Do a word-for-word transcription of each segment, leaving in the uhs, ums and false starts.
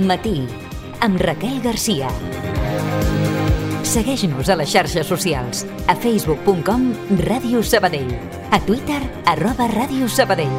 Matí, amb Raquel Garcia. Segueix-nos a les xarxes socials, a facebook punt com Ràdio Sabadell, a Twitter, arroba Ràdio Sabadell.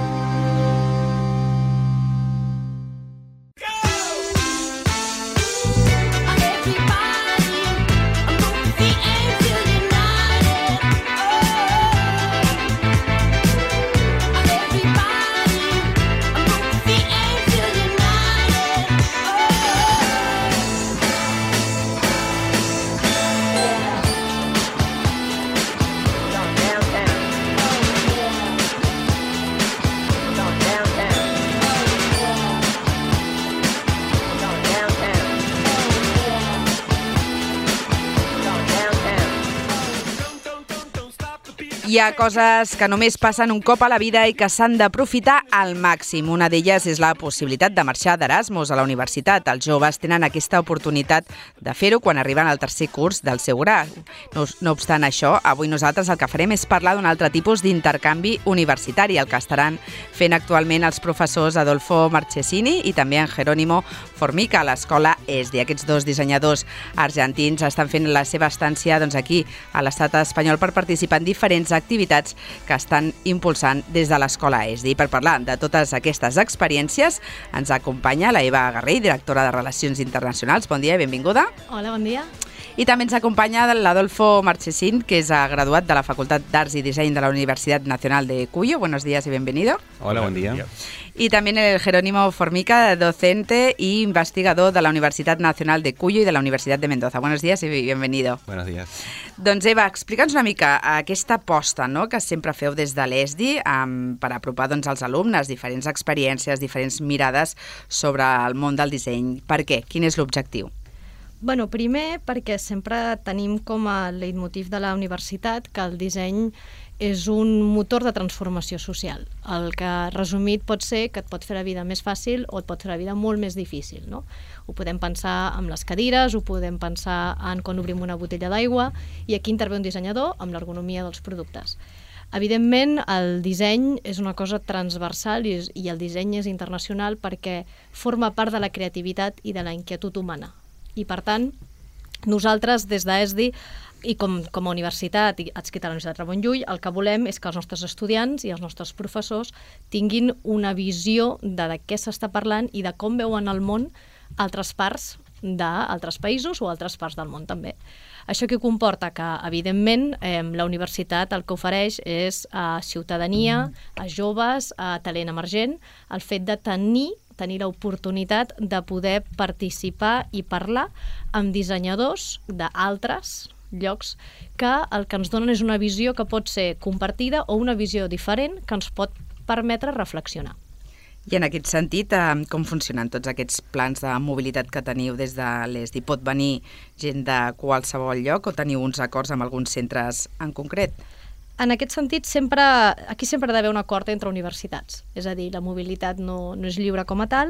Hi ha coses que només passen un cop a la vida i que s'han d'aprofitar al màxim. Una d'elles és la possibilitat de marxar d'Erasmus a la universitat. Els joves tenen aquesta oportunitat de fer-ho quan arriben al tercer curs del seu grau. No, no obstant això, avui nosaltres el que farem és parlar d'un altre tipus d'intercanvi universitari, el que estaran fent actualment els professors Adolfo Marchesini i també en Jerónimo Formica a l'escola E S D I. Aquests dos dissenyadors argentins estan fent la seva estància doncs, aquí a l'estat espanyol per participar en diferents activitats que estan impulsant des de l'escola E S D I. Per parlar de totes aquestes experiències ens acompanya la Eva Garrell, directora de Relacions Internacionals. Bon dia i benvinguda. Hola, bon dia. I també ens acompanya l'Adolfo Marchesín, que és graduat de la Facultat d'Arts i Disseny de la Universidad Nacional de Cuyo. Buenos días y bienvenido. Hola, buen día. Y también el Jerónimo Formica, docente e investigador de la Universitat Nacional de Cuyo y de la Universitat de Mendoza. Buenos días y bienvenido. Buenos días. Doncs Eva, explica'ns una mica aquesta aposta, no?, que sempre feu des de l'E S D I um, per apropar doncs, als alumnes diferents experiències, diferents mirades sobre el món del disseny. Per què? Quin és l'objectiu? Bueno, primer perquè sempre tenim com a leitmotiv de la universitat que el disseny és un motor de transformació social. El que resumit pot ser que et pot fer la vida més fàcil o et pot fer la vida molt més difícil, no? Ho podem pensar amb les cadires, ho podem pensar en quan obrim una botella d'aigua, i aquí intervé un dissenyador amb l'ergonomia dels productes. Evidentment, el disseny és una cosa transversal i, i el disseny és internacional perquè forma part de la creativitat i de la inquietud humana. I, per tant, nosaltres, des d'E S D I, i com, com a universitat i adscrita a la Universitat Ramon Llull, el que volem és que els nostres estudiants i els nostres professors tinguin una visió de, de què s'està parlant i de com veuen el món altres parts d'altres països o altres parts del món també. Això que comporta que, evidentment, eh, la universitat el que ofereix és a ciutadania, a joves, a talent emergent, el fet de tenir tenir l'oportunitat de poder participar i parlar amb dissenyadors d'altres llocs que el que ens donen és una visió que pot ser compartida o una visió diferent que ens pot permetre reflexionar. I en aquest sentit, com funcionen tots aquests plans de mobilitat que teniu des de l'E S D I? Pot venir gent de qualsevol lloc o teniu uns acords amb alguns centres en concret? En aquest sentit, sempre, aquí sempre ha d'haver un acord entre universitats. És a dir, la mobilitat no, no és lliure com a tal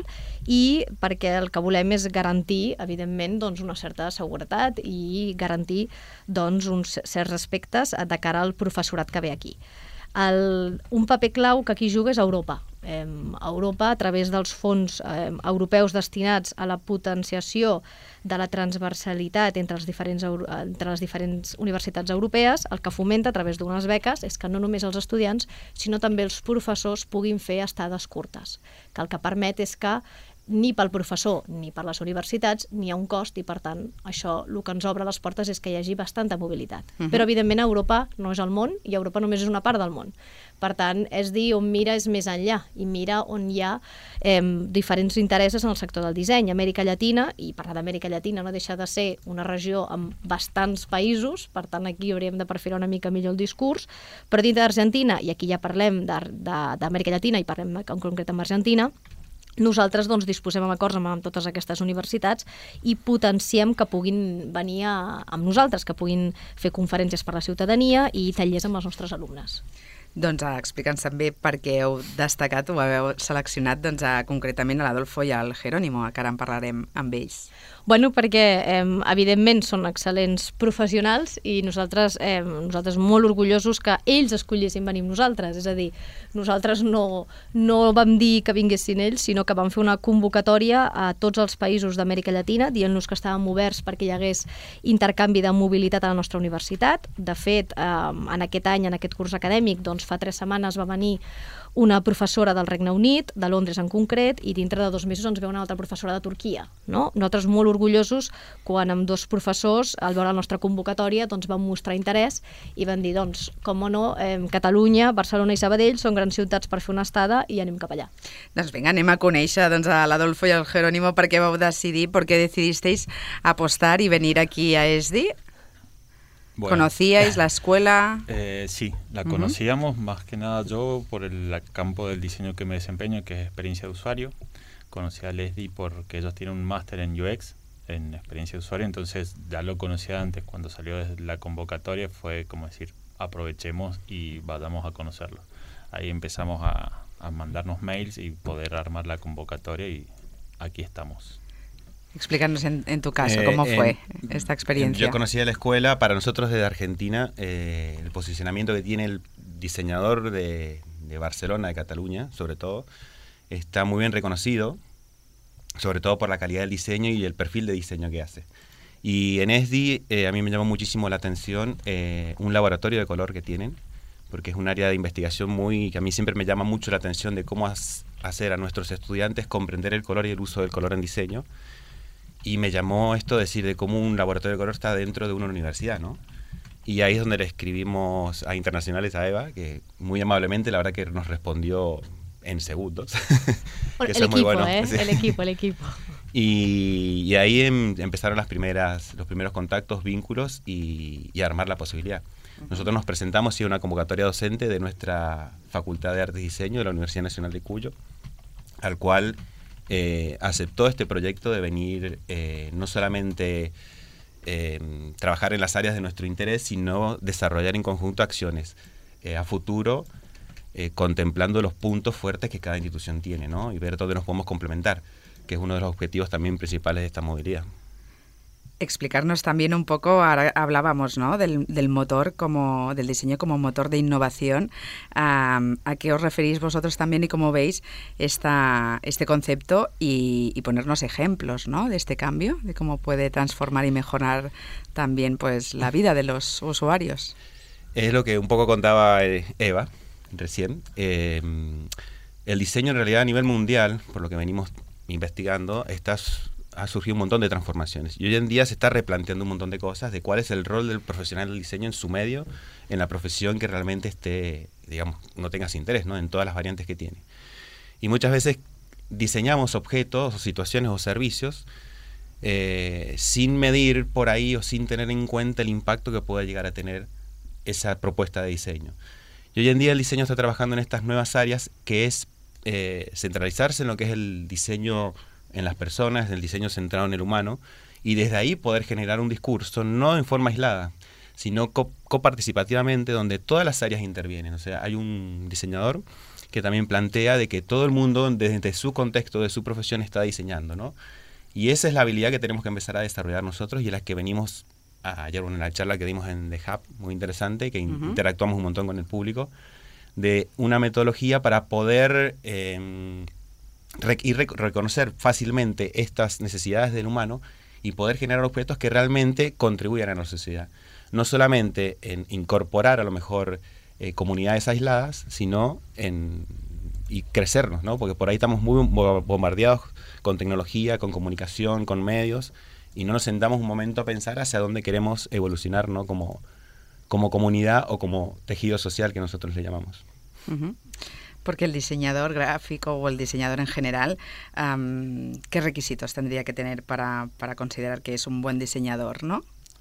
i perquè el que volem és garantir, evidentment, doncs, una certa seguretat i garantir doncs, uns certs aspectes de cara al professorat que ve aquí. El, un paper clau que aquí juga és Europa. Eh, Europa, a través dels fons eh, europeus destinats a la potenciació de la transversalitat entre, els diferents, entre les diferents universitats europees, el que fomenta a través d'unes beques és que no només els estudiants, sinó també els professors puguin fer estades curtes, que el que permet és que ni pel professor ni per les universitats n'hi ha un cost i, per tant, això el que ens obre les portes és que hi hagi bastanta mobilitat. Uh-huh. Però, evidentment, Europa no és el món i Europa només és una part del món. Per tant, és dir, on mira és més enllà i mira on hi ha eh, diferents interessos en el sector del disseny. Amèrica Llatina, i parlar d'Amèrica Llatina no deixa de ser una regió amb bastants països, per tant, aquí hauríem de perfilar una mica millor el discurs, però dintre d'Argentina, i aquí ja parlem d'Amèrica Llatina i parlem en concret amb Argentina, nosaltres doncs, disposem amb acords amb, amb totes aquestes universitats i potenciem que puguin venir a, amb nosaltres, que puguin fer conferències per a la ciutadania i tallers amb els nostres alumnes. Doncs explica'ns també per què heu destacat o heu seleccionat doncs, a, concretament a l'Adolfo i al Jerónimo, que ara en parlarem amb ells. Bueno, perquè eh, evidentment són excel·lents professionals i nosaltres, eh, nosaltres molt orgullosos que ells escollissin venir amb nosaltres. És a dir, nosaltres no, no vam dir que vinguessin ells, sinó que vam fer una convocatòria a tots els països d'Amèrica Llatina dient-nos que estàvem oberts perquè hi hagués intercanvi de mobilitat a la nostra universitat. De fet, eh, en aquest any, en aquest curs acadèmic, doncs fa tres setmanes va venir una professora del Regne Unit, de Londres en concret, i dintre de dos mesos ens ve una altra professora de Turquia. No? Nosaltres molt orgullosos quan amb dos professors, al veure la nostra convocatòria, doncs van mostrar interès i van dir, doncs, com o no, eh, Catalunya, Barcelona i Sabadell són grans ciutats per fer una estada i anem cap allà. Doncs vinga, anem a conèixer doncs, a l'Adolfo i al Jerónimo per què vau decidir, per què decidisteis apostar i venir aquí a E S D I. Bueno, ¿conocíais la escuela? Eh, sí, la conocíamos, uh-huh. más que nada yo por el campo del diseño que me desempeño, que es experiencia de usuario. Conocí al E S D I porque ellos tienen un máster en U X, en experiencia de usuario, entonces ya lo conocía antes. Cuando salió desde la convocatoria fue como decir, aprovechemos y vayamos a conocerlo. Ahí empezamos a, a mandarnos mails y poder armar la convocatoria y aquí estamos. Explícanos en, en tu caso, ¿cómo eh, fue eh, esta experiencia? Yo conocí a la escuela, para nosotros desde Argentina, eh, el posicionamiento que tiene el diseñador de, de Barcelona, de Cataluña, sobre todo, está muy bien reconocido, sobre todo por la calidad del diseño y el perfil de diseño que hace. Y en E S D I eh, a mí me llamó muchísimo la atención eh, un laboratorio de color que tienen, porque es un área de investigación muy que a mí siempre me llama mucho la atención de cómo has, hacer a nuestros estudiantes comprender el color y el uso del color en diseño. Y me llamó esto decir de cómo un laboratorio de color está dentro de una universidad, ¿no? Y ahí es donde le escribimos a Internacionales a Eva, que muy amablemente la verdad que nos respondió en segundos. que el, equipo, bueno. ¿eh? Sí. el equipo, el equipo, y, y ahí em, empezaron las primeras, los primeros contactos, vínculos y, y armar la posibilidad. Nosotros nos presentamos y una convocatoria docente de nuestra Facultad de Arte y Diseño de la Universidad Nacional de Cuyo, al cual eh, aceptó este proyecto de venir eh, no solamente eh, trabajar en las áreas de nuestro interés, sino desarrollar en conjunto acciones eh, a futuro, eh, contemplando los puntos fuertes que cada institución tiene, ¿no? Y ver dónde nos podemos complementar, que es uno de los objetivos también principales de esta movilidad. Explicarnos también un poco, ahora hablábamos, ¿no?, del, del motor, como del diseño como motor de innovación. Um, ¿A qué os referís vosotros también y cómo veis esta, este concepto y, y ponernos ejemplos, ¿no?, de este cambio, de cómo puede transformar y mejorar también pues la vida de los usuarios? Es lo que un poco contaba Eva recién. Eh, el diseño en realidad a nivel mundial, por lo que venimos investigando, está... ha surgido un montón de transformaciones y hoy en día se está replanteando un montón de cosas de cuál es el rol del profesional del diseño en su medio, en la profesión que realmente esté, digamos, no tengas interés, ¿no?, en todas las variantes que tiene. Y muchas veces diseñamos objetos o situaciones o servicios eh, sin medir por ahí o sin tener en cuenta el impacto que pueda llegar a tener esa propuesta de diseño. Y hoy en día el diseño está trabajando en estas nuevas áreas, que es eh, centralizarse en lo que es el diseño en las personas, en el diseño centrado en el humano, y desde ahí poder generar un discurso, no en forma aislada, sino co- coparticipativamente, donde todas las áreas intervienen. O sea, hay un diseñador que también plantea de que todo el mundo, desde su contexto, de su profesión, está diseñando, ¿no? Y esa es la habilidad que tenemos que empezar a desarrollar nosotros y en la que venimos, a, ayer en la charla que dimos en The Hub, muy interesante, que uh-huh. interactuamos un montón con el público, de una metodología para poder... Eh, y rec- reconocer fácilmente estas necesidades del humano y poder generar objetos que realmente contribuyan a la sociedad. No solamente en incorporar a lo mejor eh, comunidades aisladas, sino en y crecernos, ¿no? Porque por ahí estamos muy bombardeados con tecnología, con comunicación, con medios, y no nos sentamos un momento a pensar hacia dónde queremos evolucionar, ¿no?, como, como comunidad o como tejido social que nosotros le llamamos. Uh-huh. Porque el diseñador gráfico o el diseñador en general, um, ¿qué requisitos tendría que tener para, para considerar que es un buen diseñador, no?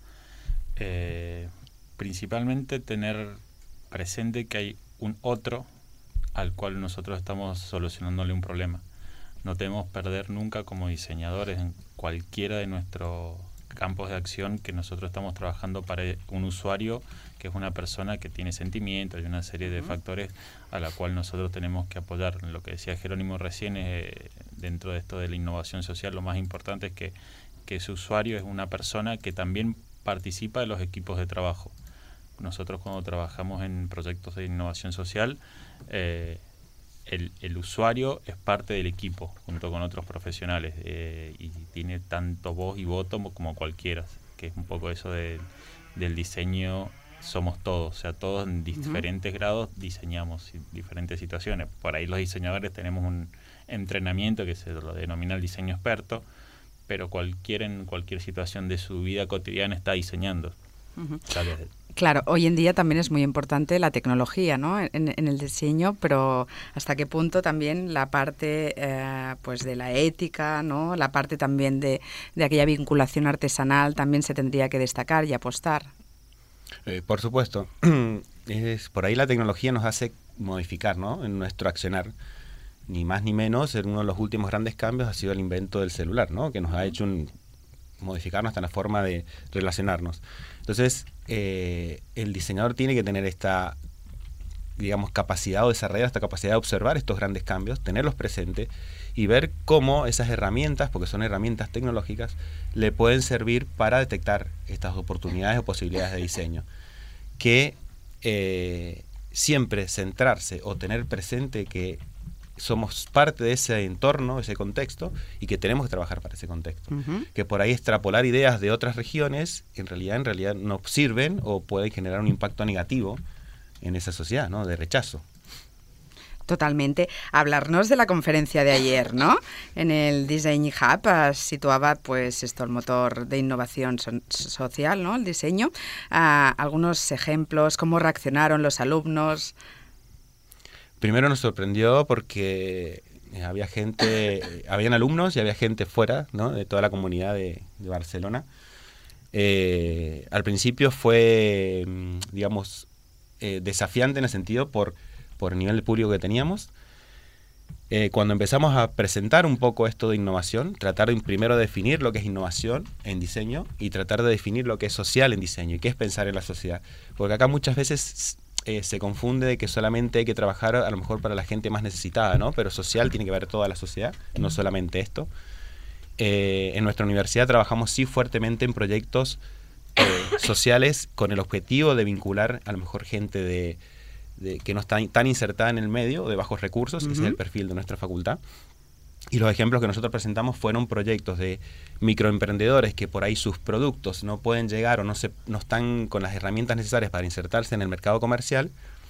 Eh, principalmente tener presente que hay un otro al cual nosotros estamos solucionándole un problema. No debemos perder nunca como diseñadores en cualquiera de nuestros campos de acción que nosotros estamos trabajando para un usuario que es una persona que tiene sentimientos y una serie de factores a la cual nosotros tenemos que apoyar. Lo que decía Jerónimo recién, eh, dentro de esto de la innovación social, lo más importante es que que ese usuario es una persona que también participa de los equipos de trabajo. Nosotros cuando trabajamos en proyectos de innovación social, eh, el, el usuario es parte del equipo junto con otros profesionales eh, y tiene tanto voz y voto como cualquiera, que es un poco eso de, del diseño. Somos todos, o sea, todos en diferentes uh-huh. grados diseñamos diferentes situaciones. Por ahí los diseñadores tenemos un entrenamiento que se lo denomina el diseño experto, pero cualquiera en cualquier situación de su vida cotidiana está diseñando. Uh-huh. O sea, desde... Claro, hoy en día también es muy importante la tecnología, ¿no? En, en el diseño, pero hasta qué punto también la parte eh, pues de la ética, ¿no? La parte también de, de aquella vinculación artesanal también se tendría que destacar y apostar. Eh, por supuesto. Es, por ahí la tecnología nos hace modificar, ¿no? En nuestro accionar. Ni más ni menos, en uno de los últimos grandes cambios ha sido el invento del celular, ¿no? Que nos ha hecho un, modificarnos hasta la forma de relacionarnos. Entonces, eh, el diseñador tiene que tener esta, digamos, capacidad o desarrollar esta capacidad de observar estos grandes cambios, tenerlos presentes y ver cómo esas herramientas, porque son herramientas tecnológicas, le pueden servir para detectar estas oportunidades o posibilidades de diseño. Que eh, siempre centrarse o tener presente que somos parte de ese entorno, ese contexto, y que tenemos que trabajar para ese contexto. Uh-huh. Que por ahí extrapolar ideas de otras regiones, en realidad, en realidad no sirven o pueden generar un impacto negativo en esa sociedad, ¿no? De rechazo. Totalmente. Hablarnos de la conferencia de ayer, ¿no? En el Design Hub uh, situaba, pues, esto, el motor de innovación so- social, ¿no? El diseño. Uh, algunos ejemplos, cómo reaccionaron los alumnos. Primero nos sorprendió porque había gente, habían alumnos y había gente fuera, ¿no? De toda la comunidad de, de Barcelona. Eh, al principio fue, digamos, eh, desafiante en el sentido por por el nivel de público que teníamos. Eh, cuando empezamos a presentar un poco esto de innovación, tratar de primero definir lo que es innovación en diseño y tratar de definir lo que es social en diseño y qué es pensar en la sociedad. Porque acá muchas veces eh, se confunde de que solamente hay que trabajar a lo mejor para la gente más necesitada, ¿no? Pero social tiene que ver toda la sociedad, no solamente esto. Eh, en nuestra universidad trabajamos sí fuertemente en proyectos eh, sociales con el objetivo de vincular a lo mejor gente de De, que no está tan insertada en el medio, de bajos recursos, uh-huh. Ese es el perfil de nuestra facultad. Y los ejemplos que nosotros presentamos fueron proyectos de microemprendedores que por ahí sus productos no pueden llegar o no, se, no están con las herramientas necesarias para insertarse en el mercado comercial.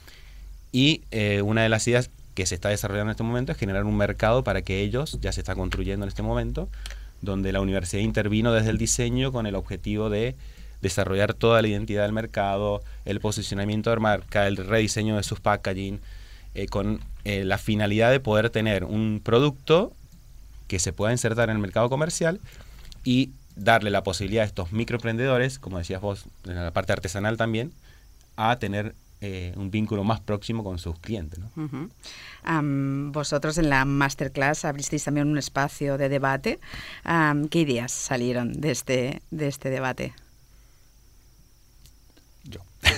Y eh, una de las ideas que se está desarrollando en este momento es generar un mercado para que ellos, ya se está construyendo en este momento, donde la universidad intervino desde el diseño con el objetivo de desarrollar toda la identidad del mercado, el posicionamiento de marca, el rediseño de sus packaging, eh, con eh, la finalidad de poder tener un producto que se pueda insertar en el mercado comercial y darle la posibilidad a estos microemprendedores, como decías vos, en la parte artesanal también, a tener eh, un vínculo más próximo con sus clientes, ¿no? Uh-huh. Um, vosotros en la masterclass abristeis también un espacio de debate. Um, ¿Qué ideas salieron de este, de este debate? Yo.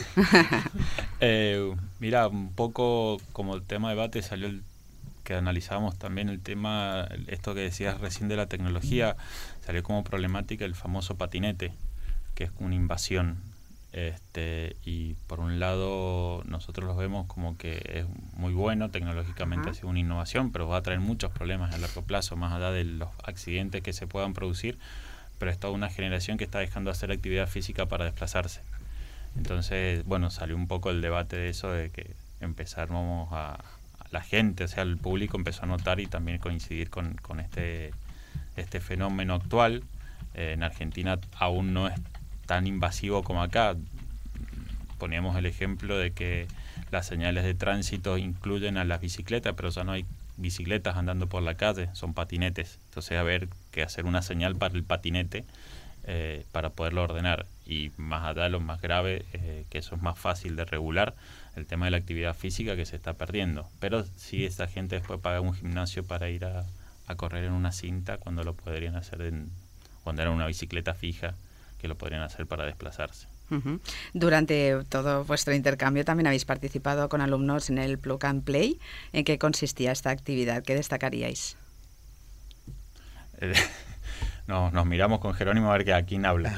eh, mira, un poco como el tema de debate salió el que analizamos también el tema, esto que decías recién de la tecnología, salió como problemática el famoso patinete, que es una invasión. Este, y por un lado nosotros lo vemos como que es muy bueno, tecnológicamente uh-huh. ha sido una innovación, pero va a traer muchos problemas a largo plazo, más allá de los accidentes que se puedan producir, pero es toda una generación que está dejando de hacer actividad física para desplazarse. Entonces, bueno, salió un poco el debate de eso, de que empezamos a, a la gente, o sea, el público empezó a notar y también coincidir con, con este, este fenómeno actual. Eh, en Argentina aún no es tan invasivo como acá. Poníamos el ejemplo de que las señales de tránsito incluyen a las bicicletas, pero ya no hay bicicletas andando por la calle, son patinetes. Entonces, a ver que hacer una señal para el patinete eh, para poderlo ordenar. Y más allá, lo más grave, eh, que eso es más fácil de regular, el tema de la actividad física que se está perdiendo. Pero sí, esa gente después paga un gimnasio para ir a, a correr en una cinta cuando lo podrían hacer en, cuando era una bicicleta fija, que lo podrían hacer para desplazarse. Uh-huh. Durante todo vuestro intercambio también habéis participado con alumnos en el Plug and Play. ¿En qué consistía esta actividad? ¿Qué destacaríais? Eh, nos, nos miramos con Jerónimo a ver que a quién habla.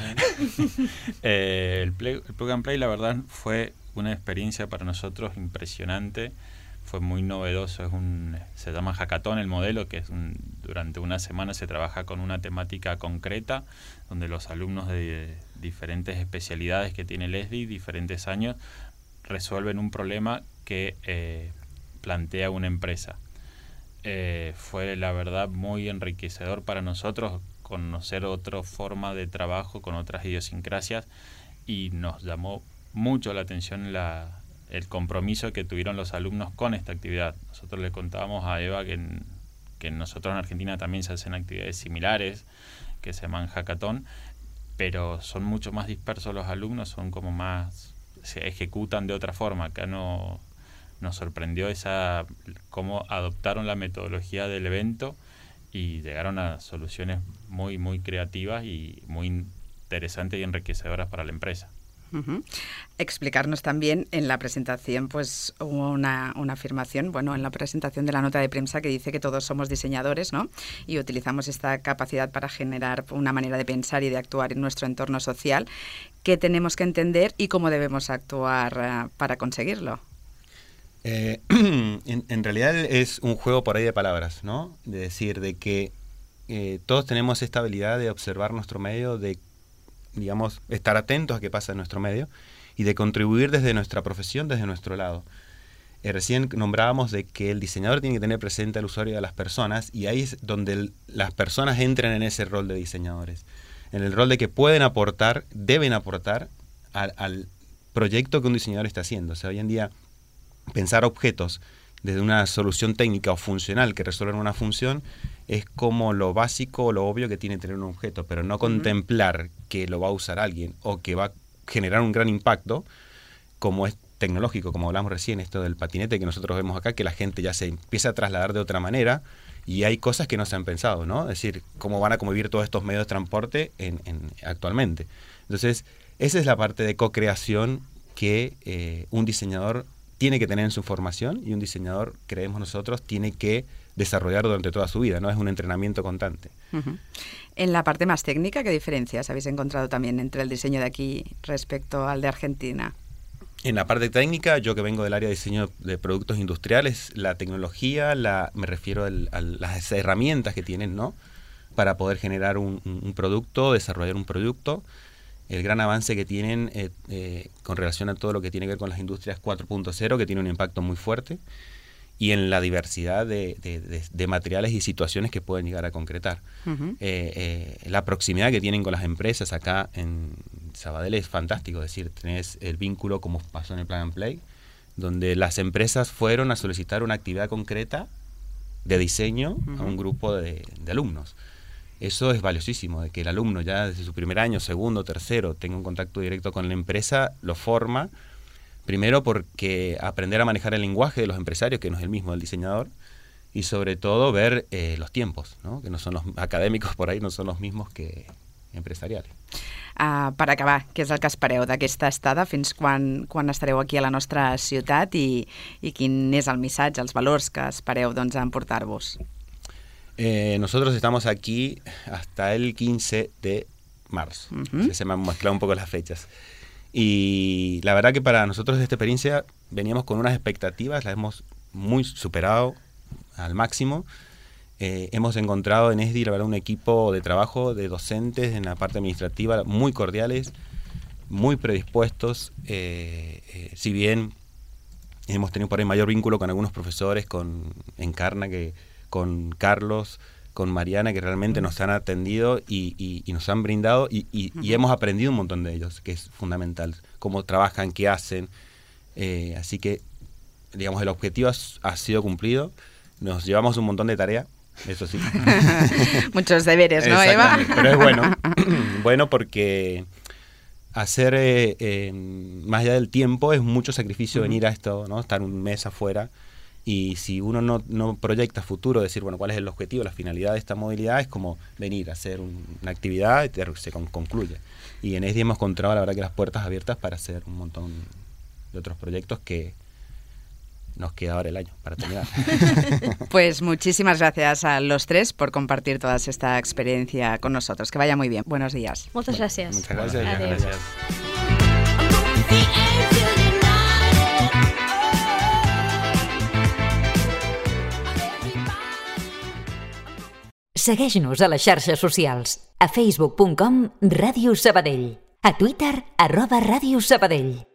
eh, el, play, el Plug and Play, la verdad, fue una experiencia para nosotros impresionante. Fue muy novedoso. Es un, se llama Hackathon el modelo, que es un, durante una semana se trabaja con una temática concreta, donde los alumnos de diferentes especialidades que tiene el E S D I, diferentes años, resuelven un problema que eh, plantea una empresa. Eh, fue la verdad muy enriquecedor para nosotros conocer otra forma de trabajo con otras idiosincrasias, y nos llamó mucho la atención la, el compromiso que tuvieron los alumnos con esta actividad. Nosotros le contábamos a Eva que, en, que nosotros en Argentina también se hacen actividades similares que se llaman hackathon, pero son mucho más dispersos los alumnos, son como más, se ejecutan de otra forma. Acá no nos sorprendió esa cómo adoptaron la metodología del evento y llegaron a soluciones muy muy creativas y muy interesantes y enriquecedoras para la empresa. Uh-huh. Explicarnos también en la presentación, pues hubo una, una afirmación, bueno, en la presentación de la nota de prensa que dice que todos somos diseñadores, ¿no? Y utilizamos esta capacidad para generar una manera de pensar y de actuar en nuestro entorno social. ¿Qué tenemos que entender y cómo debemos actuar uh, para conseguirlo? Eh, en, en realidad es un juego por ahí de palabras, ¿no? De decir, de que eh, todos tenemos esta habilidad de observar nuestro medio, de, digamos, estar atentos a qué pasa en nuestro medio y de contribuir desde nuestra profesión, desde nuestro lado. Eh, recién nombrábamos de que el diseñador tiene que tener presente al usuario y a las personas, y ahí es donde el, las personas entran en ese rol de diseñadores, en el rol de que pueden aportar, deben aportar al, al proyecto que un diseñador está haciendo. O sea, hoy en día pensar objetos desde una solución técnica o funcional que resuelven una función es como lo básico o lo obvio que tiene tener un objeto, pero no uh-huh. contemplar que lo va a usar alguien o que va a generar un gran impacto, como es tecnológico, como hablamos recién, esto del patinete que nosotros vemos acá, que la gente ya se empieza a trasladar de otra manera y hay cosas que no se han pensado, ¿no? Es decir, cómo van a convivir todos estos medios de transporte en, en, actualmente. Entonces, esa es la parte de co-creación que eh, un diseñador tiene que tener en su formación, y un diseñador, creemos nosotros, tiene que desarrollar durante toda su vida, ¿no? Es un entrenamiento constante. Uh-huh. En la parte más técnica, ¿qué diferencias habéis encontrado también entre el diseño de aquí respecto al de Argentina? En la parte técnica, yo que vengo del área de diseño de productos industriales, la tecnología, la, me refiero al, a las herramientas que tienen, ¿no? Para poder generar un, un producto, desarrollar un producto. El gran avance que tienen eh, eh, con relación a todo lo que tiene que ver con las industrias cuatro punto cero, que tiene un impacto muy fuerte, y en la diversidad de, de, de, de materiales y situaciones que pueden llegar a concretar. Uh-huh. eh, eh, la proximidad que tienen con las empresas acá en Sabadell es fantástico. Es decir, tenés el vínculo, como pasó en el Plug and Play, donde las empresas fueron a solicitar una actividad concreta de diseño uh-huh. a un grupo de, de alumnos. Eso es valiosísimo, de que el alumno ya desde su primer año, segundo, tercero, tenga un contacto directo con la empresa, lo forma, primero porque aprender a manejar el lenguaje de los empresarios, que no es el mismo del diseñador, y sobre todo ver eh, los tiempos, ¿no? Que no son los acadèmics por ahí, no son los mismos que empresariales. Uh, per acabar, què és el que espereu d'aquesta estada? Fins quan, quan estareu aquí a la nostra ciutat i, i quin és el missatge, els valors que espereu doncs, emportar-vos? Eh, nosotros estamos aquí hasta el quince de marzo. Uh-huh. Se me han mezclado un poco las fechas. Y la verdad que para nosotros de esta experiencia veníamos con unas expectativas, las hemos muy superado al máximo. Eh, hemos encontrado en E S D I, la verdad, un equipo de trabajo de docentes en la parte administrativa muy cordiales, muy predispuestos. Eh, eh, si bien hemos tenido por ahí mayor vínculo con algunos profesores, con Encarna, que con Carlos, con Mariana, que realmente nos han atendido y, y, y nos han brindado y, y, y hemos aprendido un montón de ellos, que es fundamental, cómo trabajan, qué hacen. Eh, así que, digamos, el objetivo ha, ha sido cumplido. Nos llevamos un montón de tarea, eso sí. Muchos deberes, ¿no, Eva? Pero es bueno, bueno porque hacer, eh, eh, más allá del tiempo, es mucho sacrificio uh-huh. venir a esto, ¿no? Estar un mes afuera. Y si uno no, no proyecta futuro, decir, bueno, cuál es el objetivo, la finalidad de esta movilidad, es como venir a hacer un, una actividad y te, se con, concluye. Y en E S D I hemos encontrado, la verdad, que las puertas abiertas para hacer un montón de otros proyectos que nos queda ahora el año para terminar. Pues muchísimas gracias a los tres por compartir toda esta experiencia con nosotros. Que vaya muy bien. Buenos días. Moltes gràcies. Muchas gracias. Adéu. Gracias. Segueix-nos a les xarxes socials. A facebook punt com Ràdio Sabadell. A Twitter, arroba Ràdio Sabadell.